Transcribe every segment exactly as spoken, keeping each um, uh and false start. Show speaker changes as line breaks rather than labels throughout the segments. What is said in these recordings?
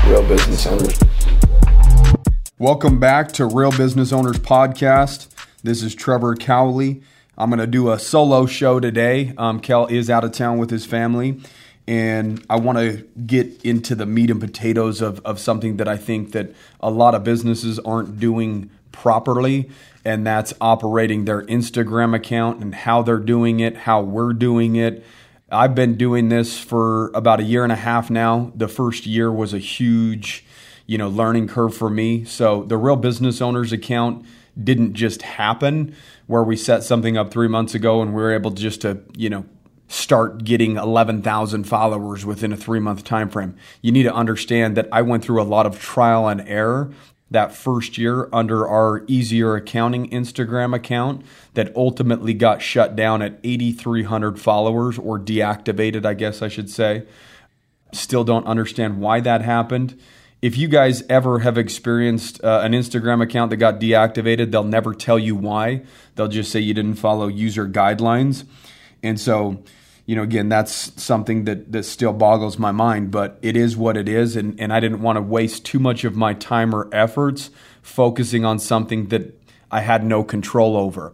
Real Business Owners.
Welcome back to Real Business Owners Podcast. This is Trevor Cowley. I'm going to do a solo show today. Um, Kel is out of town with his family, and I want to get into the meat and potatoes of, of something that I think that a lot of businesses aren't doing properly, and that's operating their Instagram account and how they're doing it, how we're doing it. I've been doing this for about a year and a half now. The first year was a huge, you know, learning curve for me. So the Real Business Owners account didn't just happen where we set something up three months ago and we were able just to, you know, start getting eleven thousand followers within a three-month time frame. You need to understand that I went through a lot of trial and error that first year under our Easier Accounting Instagram account that ultimately got shut down at eight thousand three hundred followers, or deactivated, I guess I should say. Still don't understand why that happened. If you guys ever have experienced uh, an Instagram account that got deactivated, they'll never tell you why. They'll just say you didn't follow user guidelines. And so, you know, again, that's something that, that still boggles my mind, but it is what it is. And, and I didn't want to waste too much of my time or efforts focusing on something that I had no control over.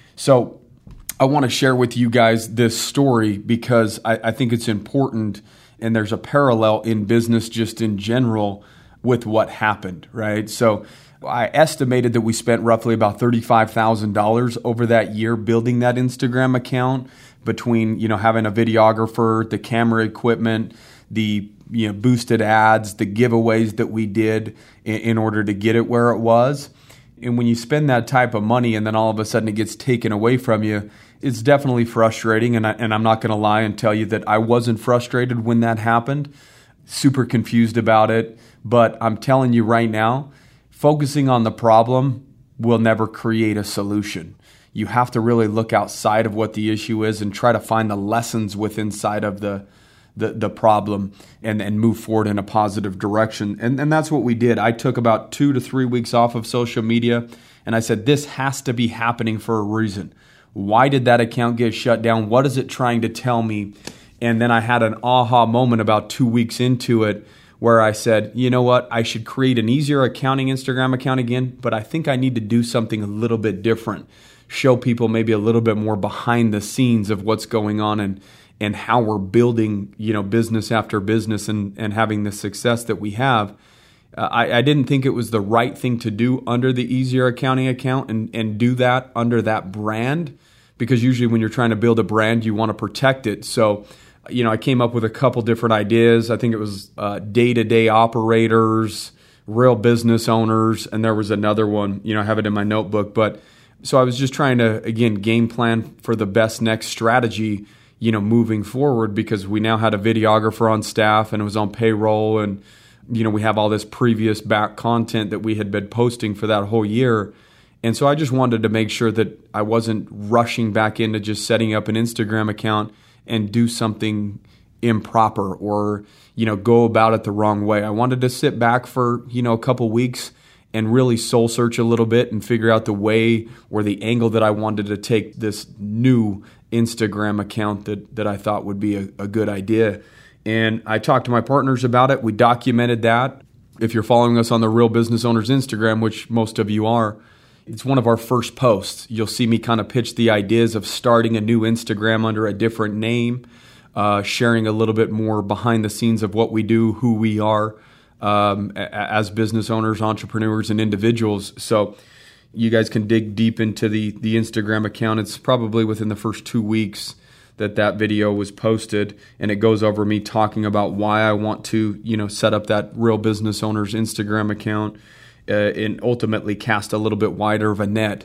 So I want to share with you guys this story because I, I think it's important, and there's a parallel in business just in general with what happened, right? So I estimated that we spent roughly about thirty-five thousand dollars over that year building that Instagram account, between, you know, having a videographer, the camera equipment, the, you know, boosted ads, the giveaways that we did in, in order to get it where it was. And when you spend that type of money and then all of a sudden it gets taken away from you, it's definitely frustrating. And, I, and I'm not going to lie and tell you that I wasn't frustrated when that happened, super confused about it. But I'm telling you right now, focusing on the problem will never create a solution. You have to really look outside of what the issue is and try to find the lessons within inside of the the, the problem and, and move forward in a positive direction. And, and that's what we did. I took about two to three weeks off of social media, and I said, this has to be happening for a reason. Why did that account get shut down? What is it trying to tell me? And then I had an aha moment about two weeks into it where I said, you know what, I should create an Easier Accounting Instagram account again, but I think I need to do something a little bit different. Show people maybe a little bit more behind the scenes of what's going on and and how we're building, you know, business after business and, and having the success that we have. Uh, I, I didn't think it was the right thing to do under the Easier Accounting account and, and do that under that brand, because usually when you're trying to build a brand, you want to protect it. So, you know, I came up with a couple different ideas. I think it was uh, day-to-day operators, real business owners, and there was another one, you know, I have it in my notebook. But so I was just trying to, again, game plan for the best next strategy, you know, moving forward, because we now had a videographer on staff and it was on payroll, and, you know, we have all this previous back content that we had been posting for that whole year. And so I just wanted to make sure that I wasn't rushing back into just setting up an Instagram account and do something improper or, you know, go about it the wrong way. I wanted to sit back for, you know, a couple weeks and really soul search a little bit and figure out the way or the angle that I wanted to take this new Instagram account that, that I thought would be a, a good idea. And I talked to my partners about it. We documented that. If you're following us on the Real Business Owners Instagram, which most of you are, it's one of our first posts. You'll see me kind of pitch the ideas of starting a new Instagram under a different name, uh, sharing a little bit more behind the scenes of what we do, who we are, Um, as business owners, entrepreneurs, and individuals. So you guys can dig deep into the, the Instagram account. It's probably within the first two weeks that that video was posted, and it goes over me talking about why I want to, you know, set up that Real Business Owners Instagram account uh, and ultimately cast a little bit wider of a net.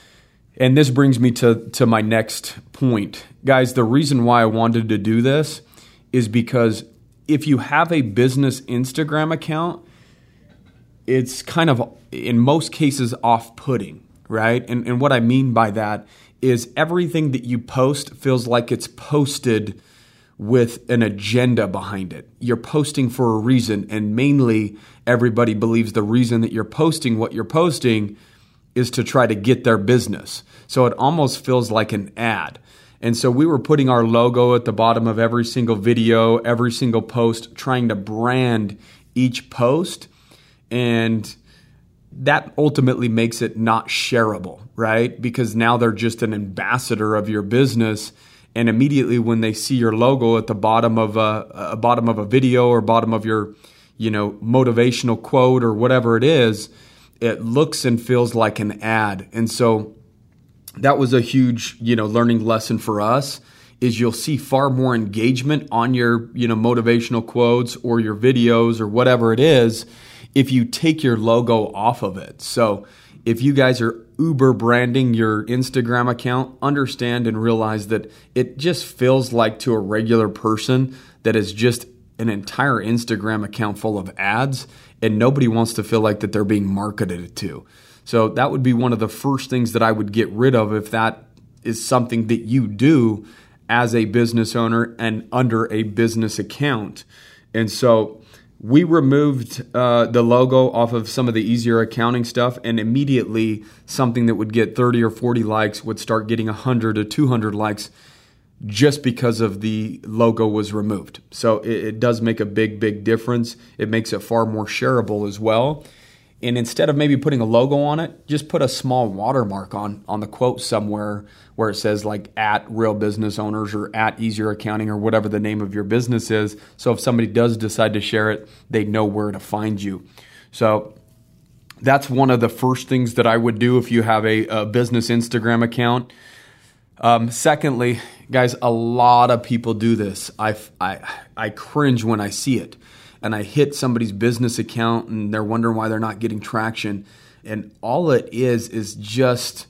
And this brings me to, to my next point. Guys, the reason why I wanted to do this is because if you have a business Instagram account, it's kind of, in most cases, off-putting, right? And, and what I mean by that is everything that you post feels like it's posted with an agenda behind it. You're posting for a reason, and mainly everybody believes the reason that you're posting what you're posting is to try to get their business. So it almost feels like an ad. And so we were putting our logo at the bottom of every single video, every single post, trying to brand each post, and that ultimately makes it not shareable, right? Because now they're just an ambassador of your business, and immediately when they see your logo at the bottom of a, a bottom of a video or bottom of your, you know, motivational quote or whatever it is, it looks and feels like an ad. And so that was a huge, you know, learning lesson for us. Is you'll see far more engagement on your, you know, motivational quotes or your videos or whatever it is if you take your logo off of it. So if you guys are Uber branding your Instagram account, understand and realize that it just feels like to a regular person that is just an entire Instagram account full of ads, and nobody wants to feel like that they're being marketed to. So that would be one of the first things that I would get rid of if that is something that you do as a business owner and under a business account. And so we removed uh, the logo off of some of the easier accounting stuff, and immediately something that would get thirty or forty likes would start getting one hundred to two hundred likes just because of the logo was removed. So it, it does make a big, big difference. It makes it far more shareable as well. And instead of maybe putting a logo on it, just put a small watermark on, on the quote somewhere where it says like at Real Business Owners or at Easier Accounting or whatever the name of your business is. So if somebody does decide to share it, they know where to find you. So that's one of the first things that I would do if you have a, a business Instagram account. Um, secondly, guys, a lot of people do this. I, I, I cringe when I see it. And I hit somebody's business account and they're wondering why they're not getting traction. And all it is is just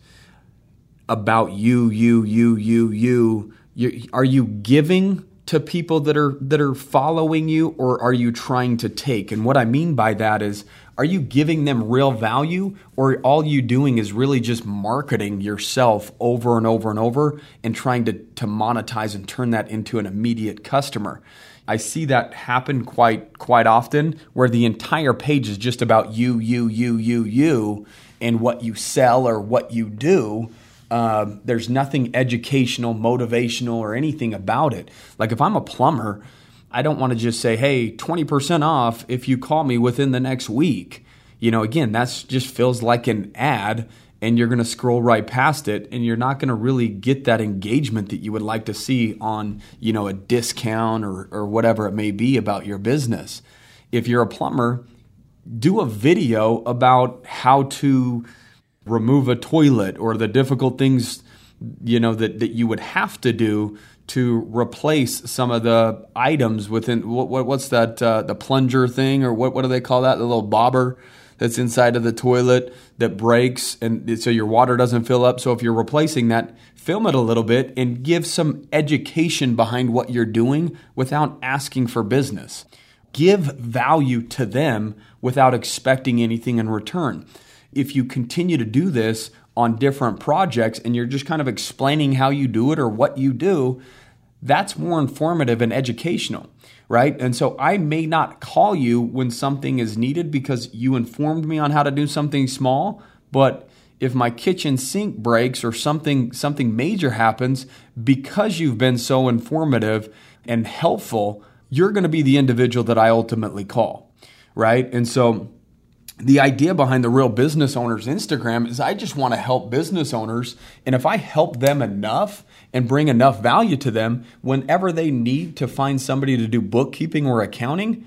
about you, you, you, you, you. you are you giving to people that are that are following you, or are you trying to take? And what I mean by that is, are you giving them real value, or all you doing is really just marketing yourself over and over and over and trying to, to monetize and turn that into an immediate customer? I see that happen quite quite often, where the entire page is just about you, you, you, you, you, and what you sell or what you do. Um, there's nothing educational, motivational, or anything about it. Like if I'm a plumber, I don't want to just say, hey, twenty percent off if you call me within the next week. You know, again, that's just feels like an ad, and you're going to scroll right past it, and you're not going to really get that engagement that you would like to see on, you know, a discount or, or whatever it may be about your business. If you're a plumber, do a video about how to remove a toilet or the difficult things, you know, that, that you would have to do to replace some of the items within, what, what what's that, uh, the plunger thing, or what, what do they call that, the little bobber that's inside of the toilet that breaks, and so your water doesn't fill up. So if you're replacing that, film it a little bit and give some education behind what you're doing without asking for business. Give value to them without expecting anything in return. If you continue to do this on different projects and you're just kind of explaining how you do it or what you do, that's more informative and educational, right? And so I may not call you when something is needed because you informed me on how to do something small, but if my kitchen sink breaks or something something major happens, because you've been so informative and helpful, you're going to be the individual that I ultimately call, right? And so the idea behind the Real Business Owners Instagram is I just want to help business owners. And if I help them enough and bring enough value to them, whenever they need to find somebody to do bookkeeping or accounting,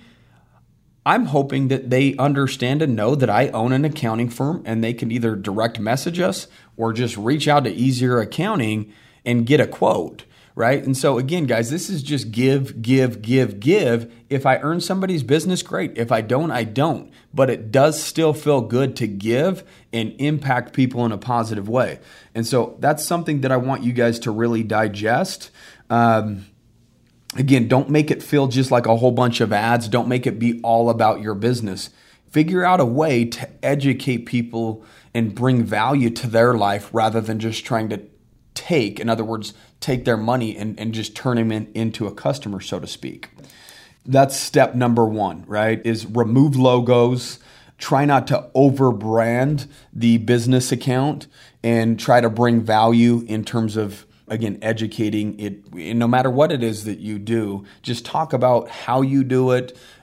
I'm hoping that they understand and know that I own an accounting firm, and they can either direct message us or just reach out to Easier Accounting and get a quote. Right? And so again, guys, this is just give, give, give, give. If I earn somebody's business, great. If I don't, I don't. But it does still feel good to give and impact people in a positive way. And so that's something that I want you guys to really digest. Um, again, don't make it feel just like a whole bunch of ads. Don't make it be all about your business. Figure out a way to educate people and bring value to their life rather than just trying to take, in other words, take their money and, and just turn them in, into a customer, so to speak. That's step number one, right? Is remove logos. Try not to over-brand the business account, and try to bring value in terms of, again, educating it. No matter what it is that you do, just talk about how you do it,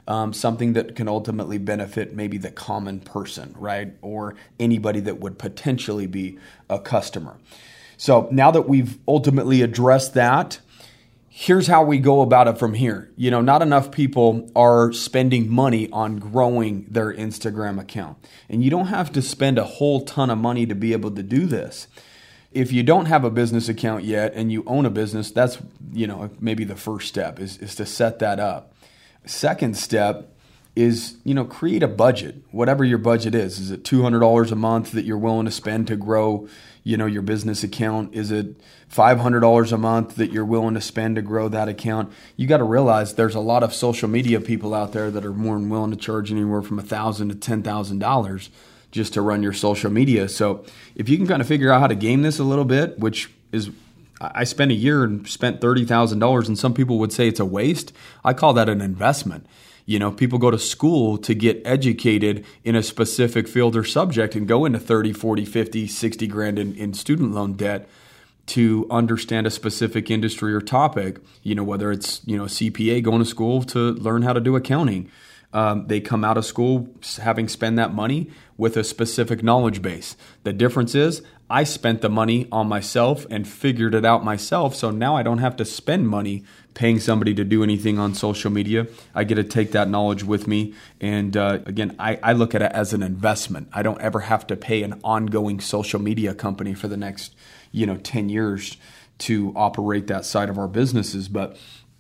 um, something that can ultimately benefit maybe the common person, right? Or anybody that would potentially be a customer. So now that we've ultimately addressed that, here's how we go about it from here. You know, not enough people are spending money on growing their Instagram account. And you don't have to spend a whole ton of money to be able to do this. If you don't have a business account yet and you own a business, that's, you know, maybe the first step is, is to set that up. Second step is, you know, create a budget, whatever your budget is. Is it two hundred dollars a month that you're willing to spend to grow, you know, your business account? Is it five hundred dollars a month that you're willing to spend to grow that account? You got to realize there's a lot of social media people out there that are more than willing to charge anywhere from one thousand dollars to ten thousand dollars just to run your social media. So if you can kind of figure out how to game this a little bit, which is, I spent a year and spent thirty thousand dollars, and some people would say it's a waste. I call that an investment. You know, people go to school to get educated in a specific field or subject and go into thirty, forty, fifty, sixty grand in, in student loan debt to understand a specific industry or topic, you know, whether it's, you know, C P A, going to school to learn how to do accounting. Um, they come out of school having spent that money with a specific knowledge base. The difference is I spent the money on myself and figured it out myself. So now I don't have to spend money paying somebody to do anything on social media. I get to take that knowledge with me. And uh, again, I, I look at it as an investment. I don't ever have to pay an ongoing social media company for the next, you know, ten years to operate that side of our businesses. But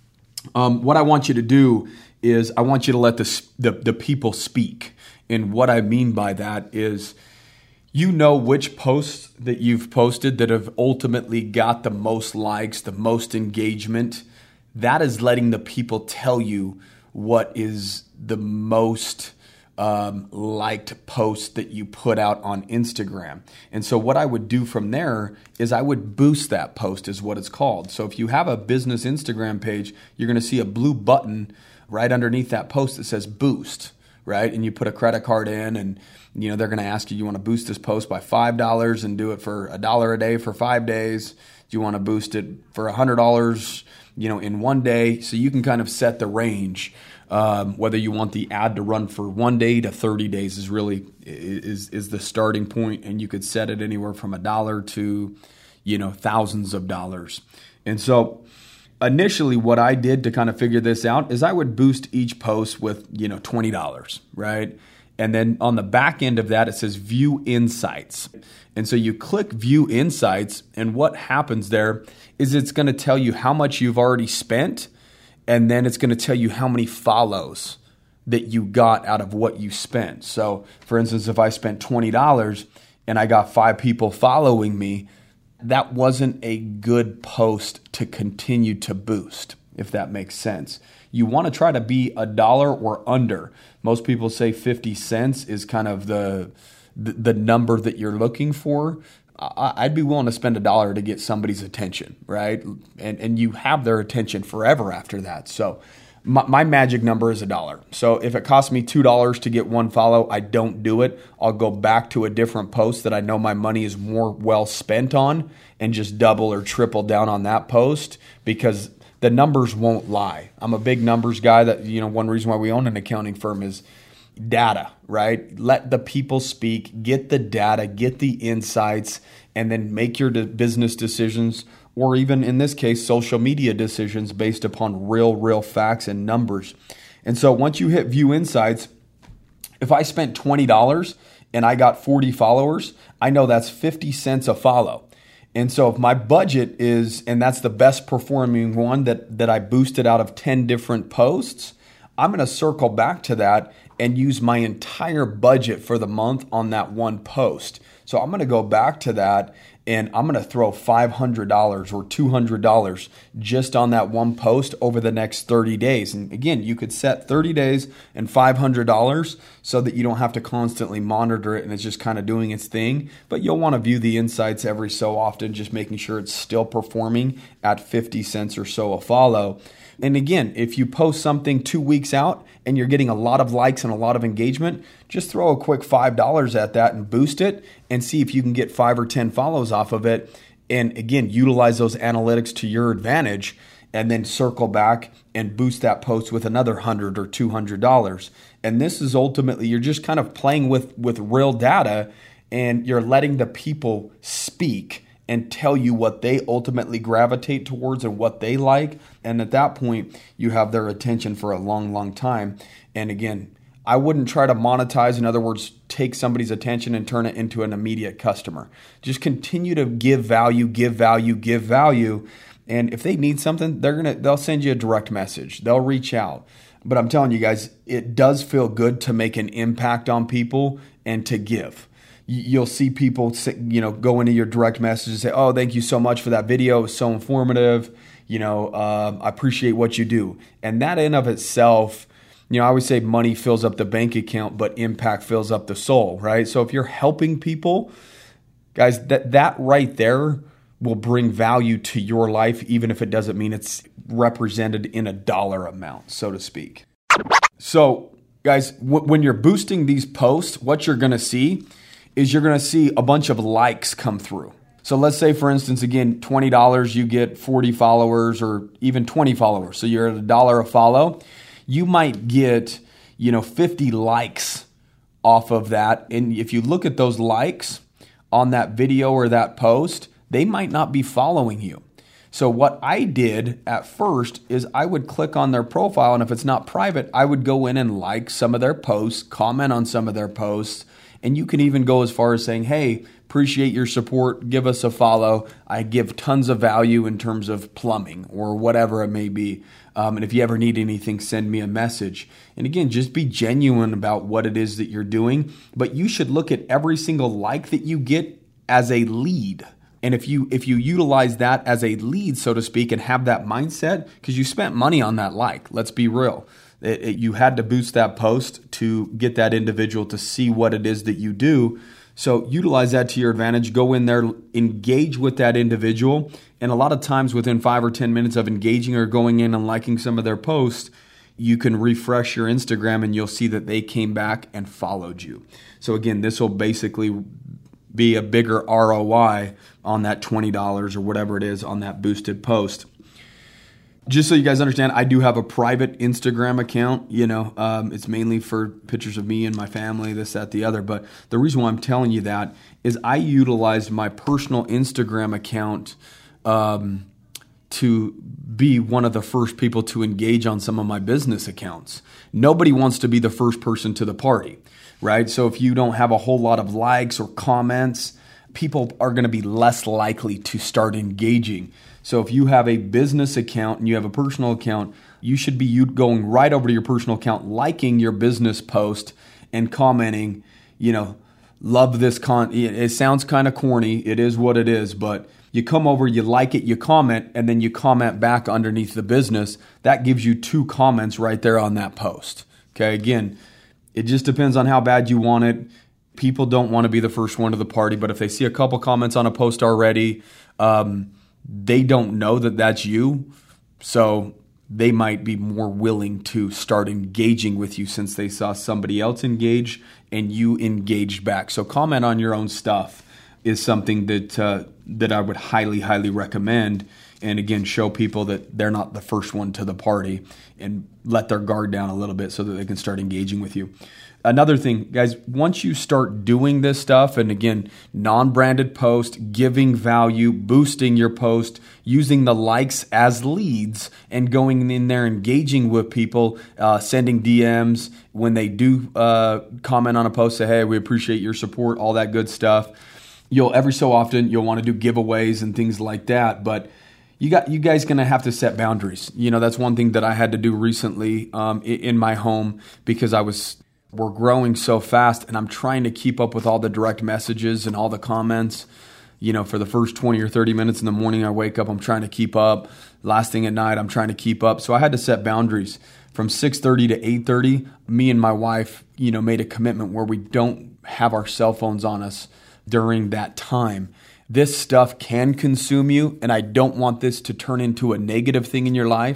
um, what I want you to do is I want you to let the, the the people speak. And what I mean by that is, you know which posts that you've posted that have ultimately got the most likes, the most engagement. That is letting the people tell you what is the most um, liked post that you put out on Instagram. And so what I would do from there is I would boost that post, is what it's called. So if you have a business Instagram page, you're going to see a blue button right underneath that post that says boost, right? And you put a credit card in, and you know they're going to ask you, you want to boost this post by five dollars and do it for a dollar a day for five days? Do you want to boost it for one hundred dollars, you know, in one day? So you can kind of set the range. Um, whether you want the ad to run for one day to thirty days is really is is the starting point, and you could set it anywhere from a dollar to, you know, thousands of dollars. And so initially what I did to kind of figure this out is I would boost each post with, you know, twenty dollars, right? And then on the back end of that, it says view insights. And so you click view insights, and what happens there is it's going to tell you how much you've already spent, and then it's going to tell you how many follows that you got out of what you spent. So for instance, if I spent twenty dollars and I got five people following me, that wasn't a good post to continue to boost, if that makes sense. You want to try to be a dollar or under. Most people say fifty cents is kind of the the, the number that you're looking for. I, I'd be willing to spend a dollar to get somebody's attention, right? And and you have their attention forever after that. So my, my magic number is a dollar. So if it costs me two dollars to get one follow, I don't do it. I'll go back to a different post that I know my money is more well spent on and just double or triple down on that post, because the numbers won't lie. I'm a big numbers guy. That, you know, one reason why we own an accounting firm is data, right? Let the people speak, get the data, get the insights, and then make your de- business decisions, or even in this case, social media decisions based upon real, real facts and numbers. And so once you hit view insights, if I spent twenty dollars and I got forty followers, I know that's fifty cents a follow. And so if my budget is, and that's the best performing one that, that I boosted out of ten different posts, I'm going to circle back to that and use my entire budget for the month on that one post. So I'm going to go back to that, and I'm going to throw five hundred dollars or two hundred dollars just on that one post over the next thirty days. And again, you could set thirty days and five hundred dollars so that you don't have to constantly monitor it and it's just kind of doing its thing. But you'll want to view the insights every so often, just making sure it's still performing at fifty cents or so a follow. And again, if you post something two weeks out and you're getting a lot of likes and a lot of engagement, just throw a quick five dollars at that and boost it and see if you can get five or ten follows off of it. And again, utilize those analytics to your advantage. and then circle back and boost that post with another one hundred dollars or two hundred dollars. And this is ultimately, you're just kind of playing with, with real data, and you're letting the people speak and tell you what they ultimately gravitate towards and what they like. And at that point, you have their attention for a long, long time. And again, I wouldn't try to monetize, in other words, take somebody's attention and turn it into an immediate customer. Just continue to give value, give value, give value. And if they need something, they're gonna they'll send you a direct message. They'll reach out. But I'm telling you guys, it does feel good to make an impact on people and to give. You'll see people, you know, go into your direct message and say, "Oh, thank you so much for that video. It was so informative. You know, uh, I appreciate what you do." And that in of itself, you know, I always say money fills up the bank account, but impact fills up the soul, right? So if you're helping people, guys, that that right there will bring value to your life, even if it doesn't mean it's represented in a dollar amount, so to speak. So, guys, w- when you're boosting these posts, what you're going to see is you're going to see a bunch of likes come through. So let's say, for instance, again, twenty dollars, you get forty followers or even twenty followers. So you're at a dollar a follow. You might get, you know, fifty likes off of that. And if you look at those likes on that video or that post, they might not be following you. So what I did at first is I would click on their profile, and if it's not private, I would go in and like some of their posts, comment on some of their posts, and you can even go as far as saying, "Hey, appreciate your support, give us a follow. I give tons of value in terms of plumbing," or whatever it may be. Um, and if you ever need anything, send me a message. And again, just be genuine about what it is that you're doing. But you should look at every single like that you get as a lead. And if you if you utilize that as a lead, so to speak, and have that mindset, because you spent money on that like, let's be real. It, it, you had to boost that post to get that individual to see what it is that you do. So utilize that to your advantage. Go in there, engage with that individual. And a lot of times within five or ten minutes of engaging or going in and liking some of their posts, you can refresh your Instagram and you'll see that they came back and followed you. So again, this will basically be a bigger R O I on that twenty dollars or whatever it is on that boosted post. Just so you guys understand, I do have a private Instagram account. You know, um, it's mainly for pictures of me and my family, this, that, the other. But the reason why I'm telling you that is I utilized my personal Instagram account um, to be one of the first people to engage on some of my business accounts. Nobody wants to be the first person to the party, right? So if you don't have a whole lot of likes or comments, people are going to be less likely to start engaging. So if you have a business account and you have a personal account, you should be going right over to your personal account, liking your business post and commenting, you know, love this con. It sounds kind of corny. It is what it is, but you come over, you like it, you comment, and then you comment back underneath the business. That gives you two comments right there on that post. Okay. Again, it just depends on how bad you want it. People don't want to be the first one to the party, but if they see a couple comments on a post already, um, they don't know that that's you. So they might be more willing to start engaging with you since they saw somebody else engage and you engaged back. So comment on your own stuff is something that uh, that I would highly, highly recommend. And again, show people that they're not the first one to the party and let their guard down a little bit so that they can start engaging with you. Another thing, guys, once you start doing this stuff, and again, non-branded post, giving value, boosting your post, using the likes as leads, and going in there, engaging with people, uh, sending D Ms when they do uh, comment on a post, say, "Hey, we appreciate your support," all that good stuff. You'll every so often you'll want to do giveaways and things like that, but you got you guys gonna have to set boundaries. You know, that's one thing that I had to do recently um, in my home because I was. We're growing so fast and I'm trying to keep up with all the direct messages and all the comments. You know, for the first twenty or thirty minutes in the morning, I wake up, I'm trying to keep up. Last thing at night, I'm trying to keep up. So I had to set boundaries. From six thirty to eight thirty, me and my wife, you know, made a commitment where we don't have our cell phones on us during that time. This stuff can consume you, and I don't want this to turn into a negative thing in your life.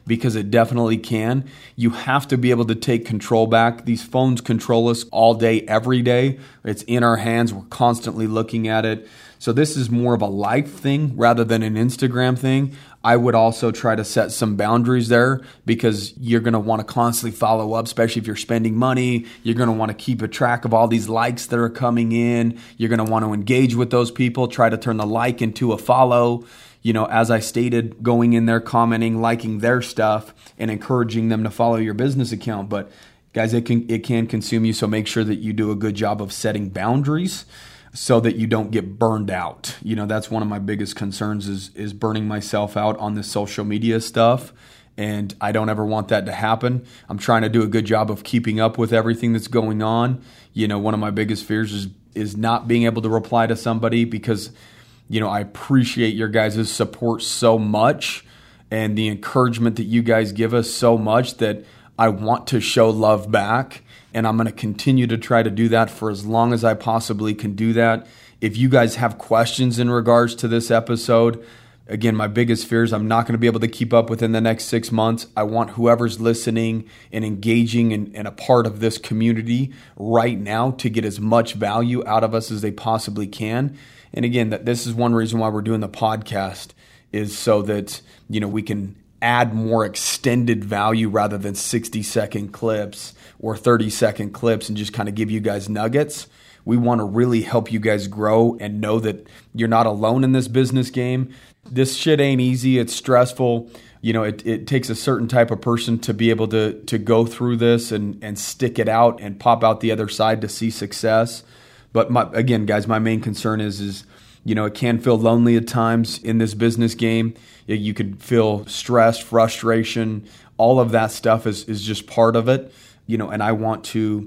because it definitely can. You have to be able to take control back. These phones control us all day, every day. It's in our hands. We're constantly looking at it. So this is more of a life thing rather than an Instagram thing. I would also try to set some boundaries there, because you're going to want to constantly follow up, especially if you're spending money. You're going to want to keep a track of all these likes that are coming in. You're going to want to engage with those people, try to turn the like into a follow. You know, as I stated, going in there, commenting, liking their stuff, and encouraging them to follow your business account. But guys, it can it can consume you, so make sure that you do a good job of setting boundaries, so that you don't get burned out. You know, that's one of my biggest concerns is is burning myself out on this social media stuff. And I don't ever want that to happen. I'm trying to do a good job of keeping up with everything that's going on. You know, one of my biggest fears is is not being able to reply to somebody, because, you know, I appreciate your guys' support so much and the encouragement that you guys give us so much that I want to show love back. And I'm going to continue to try to do that for as long as I possibly can do that. If you guys have questions in regards to this episode, again, my biggest fear is I'm not going to be able to keep up within the next six months. I want whoever's listening and engaging and, and a part of this community right now to get as much value out of us as they possibly can. And again, that this is one reason why we're doing the podcast, is so that, you know, we can add more extended value rather than sixty second clips or thirty second clips and just kind of give you guys nuggets. We want to really help you guys grow and know that you're not alone in this business game. This shit ain't easy. It's stressful. You know, it, it takes a certain type of person to be able to to go through this and, and stick it out and pop out the other side to see success. But my, again, guys, my main concern is, is, you know, it can feel lonely at times in this business game. You could feel stress, frustration, all of that stuff is, is just part of it. You know, and I want to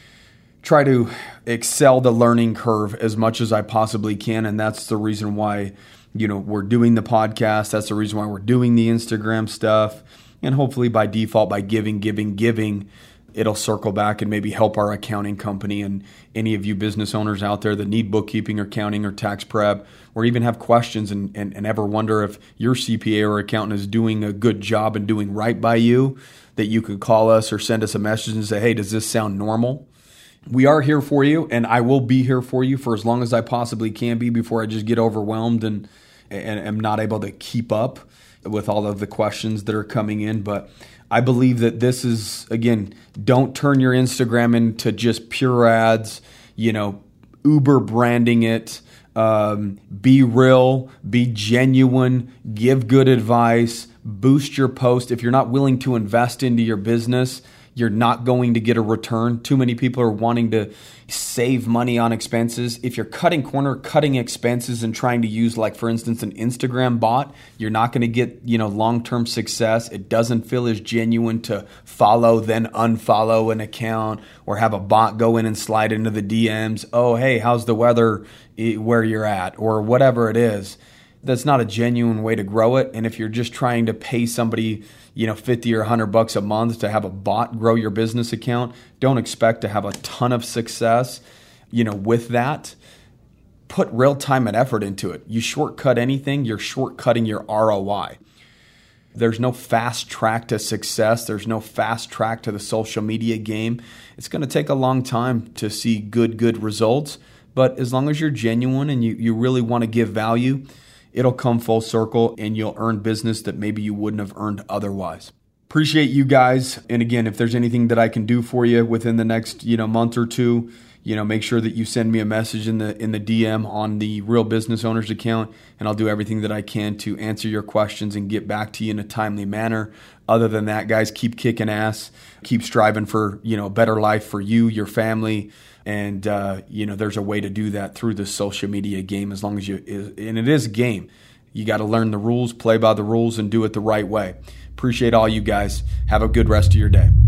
try to excel the learning curve as much as I possibly can. And that's the reason why, you know, we're doing the podcast. That's the reason why we're doing the Instagram stuff. And hopefully by default, by giving, giving, giving, it'll circle back and maybe help our accounting company. And any of you business owners out there that need bookkeeping or accounting or tax prep, or even have questions and, and, and ever wonder if your C P A or accountant is doing a good job and doing right by you, that you could call us or send us a message and say, hey, does this sound normal? We are here for you, and I will be here for you for as long as I possibly can be before I just get overwhelmed and, and am not able to keep up with all of the questions that are coming in. But I believe that this is, again, don't turn your Instagram into just pure ads, you know, Uber branding it. Um, be real, be genuine, give good advice, boost your post. If you're not willing to invest into your business, you're not going to get a return. Too many people are wanting to save money on expenses. If you're cutting corner, cutting expenses and trying to use, like, for instance, an Instagram bot, you're not going to get, you know, long-term success. It doesn't feel as genuine to follow, then unfollow an account, or have a bot go in and slide into the D Ms. Oh, hey, how's the weather where you're at, or whatever it is. That's not a genuine way to grow it. And if you're just trying to pay somebody, you know, fifty or a hundred bucks a month to have a bot grow your business account, don't expect to have a ton of success, you know, with that. Put real time and effort into it. You shortcut anything, you're shortcutting your R O I. There's no fast track to success. There's no fast track to the social media game. It's going to take a long time to see good, good results. But as long as you're genuine and you, you really want to give value, it'll come full circle and you'll earn business that maybe you wouldn't have earned otherwise. Appreciate you guys. And again, if there's anything that I can do for you within the next, you know, month or two, you know, make sure that you send me a message in the in the D M on the Real Business Owners account, and I'll do everything that I can to answer your questions and get back to you in a timely manner. Other than that, guys, keep kicking ass. Keep striving for, you know, a better life for you, your family. And, uh, you know, there's a way to do that through the social media game, as long as you, and it is a game. You got to learn the rules, play by the rules, and do it the right way. Appreciate all you guys. Have a good rest of your day.